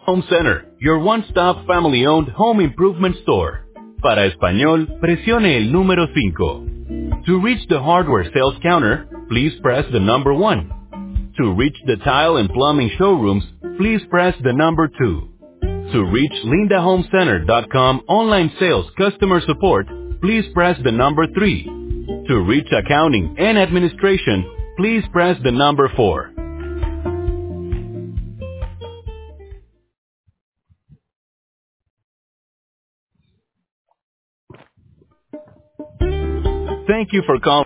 Home Center, your one-stop family-owned home improvement store. Para español, presione el número 5. To reach the hardware sales counter, please press the number 1. To reach the tile and plumbing showrooms, please press the number 2. To reach lindahomecenter.com online sales customer support, please press the number 3. To reach accounting and administration, please press the number 4. Thank you for calling.